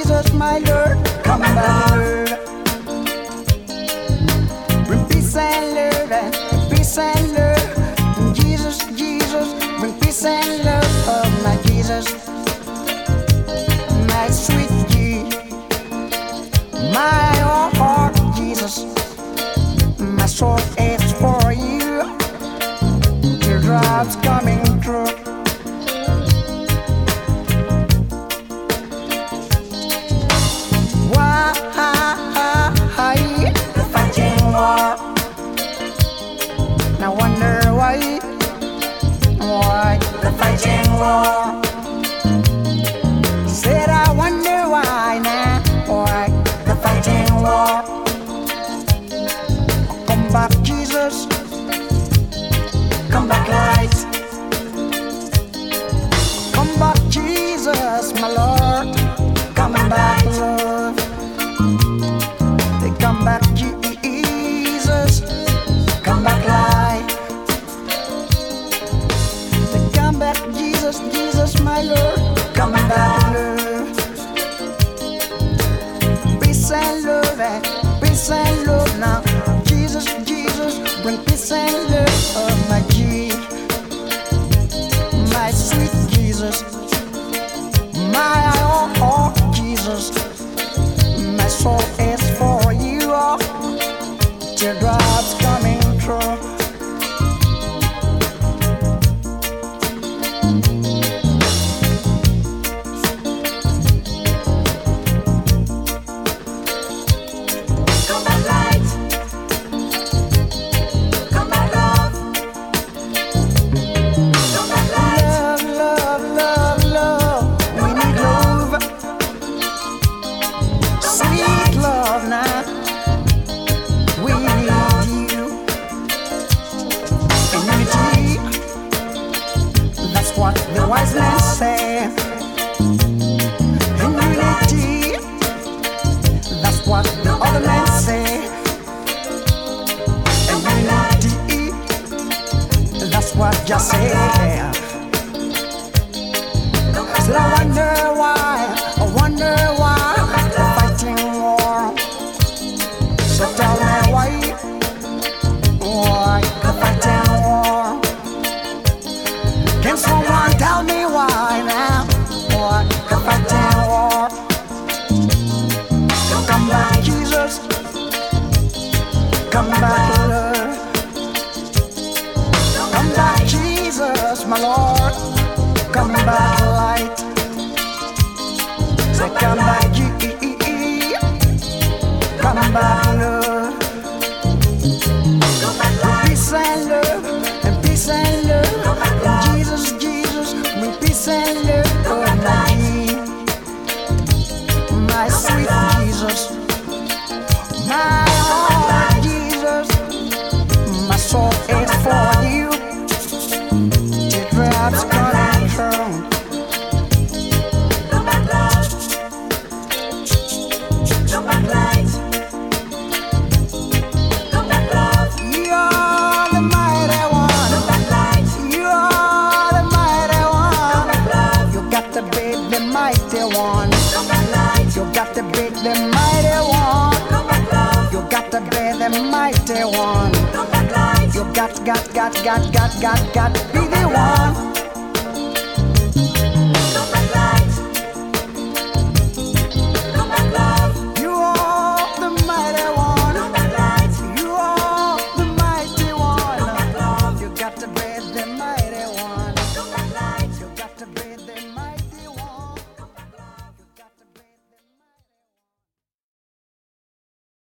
Jesus, my Lord, come back, Lord. Bring peace and love and peace and love. Jesus, Jesus, bring peace and love. Oh, my Jesus, my sweet Jesus, my heart, Jesus, my soul is for you. Teardrops coming through. Why the fighting war? Now wonder why the fighting war? Said I wonder why now, why the fighting war? Come back, Jesus, come back, light. Come back, Jesus, my Lord, come back, love. They come back, Jesus, come back, light. They come back, Jesus, Jesus, my Lord, come back, love. Peace and love, peace and love now. Jesus, Jesus, bring peace and love. Oh, my Jesus, my sweet Jesus, my oh, Jesus, my soul is for you. Oh, teardrops coming through. Come back, light. Come back, love. Come back, light. Love, love, love, love. We need love, sweet love now. We need you in unity. That's what the wise men say. In unity, that's what the other men say. In unity, that's what you say. Said I wonder why the fighting war. So tell me why the fighting war? Can someone tell me why now? Why the fighting war? Come back, Jesus, come back, Lord. Come back, Jesus, my Lord, come back, light. Say, come back, come back, Lord. Peace and love, and peace and love. And Jesus, Jesus, bring peace and love. Oh, my sweet Jesus, my heart, Jesus, my soul is for you. Teardrops coming through. Come back, love. Come back, light. Come back, love. You are the mighty one. Come back, light. You are the mighty Come one. back, love. You got to be the mighty one. Come back, light. You got to be the mighty one. Come back, love. You got to be the mighty one. Come back, light. You got, be the one.